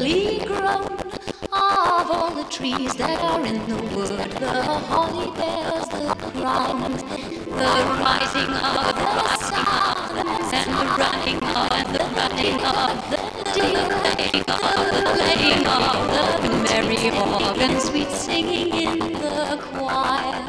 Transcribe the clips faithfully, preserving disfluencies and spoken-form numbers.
fully grown. Of all the trees that are in the wood, the holly bears the crown. The rising of the sun and the running of the running of the deer, the playing of the merry organ, sweet singing in the choir.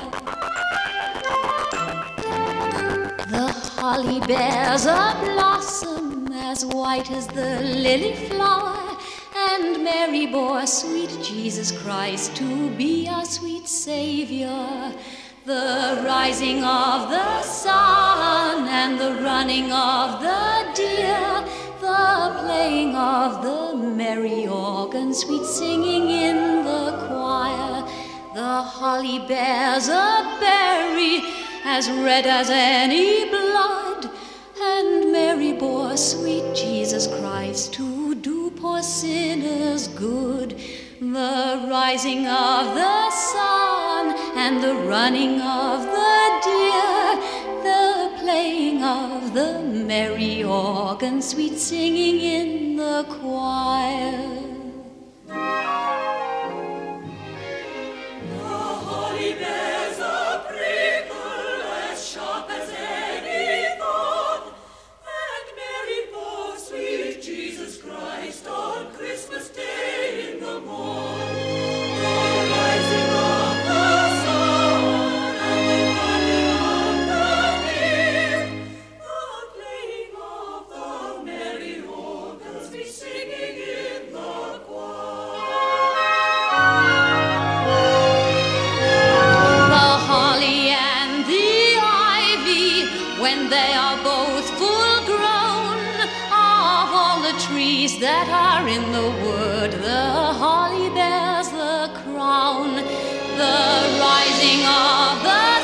The holly bears a blossom as white as the lily flower, and Mary bore sweet Jesus Christ to be our sweet Savior. The rising of the sun and the running of the deer, the playing of the merry organ, sweet singing in the choir. The holly bears a berry as red as any blood, and Mary bore sweet Jesus Christ to do poor sinners good. The rising of the sun and the running of the deer, the playing of the merry organ, sweet singing in the choir. When they are both full grown, of all the trees that are in the wood, the holly bears the crown. The rising of the